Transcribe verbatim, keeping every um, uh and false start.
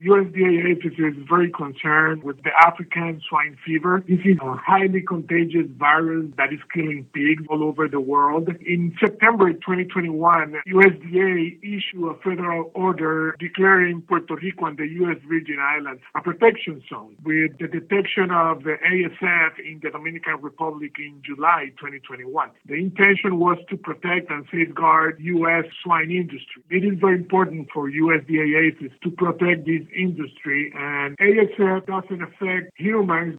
U S D A APHIS is very concerned with the African swine fever. This is a highly contagious virus that is killing pigs all over the world. In September twenty twenty-one, U S D A issued a federal order declaring Puerto Rico and the U S Virgin Islands a protection zone with the detection of the A S F in the Dominican Republic in July twenty twenty-one. The intention was to protect and safeguard U S swine industry. It is very important for U S D A APHIS to protect this industry, and A S F doesn't affect humans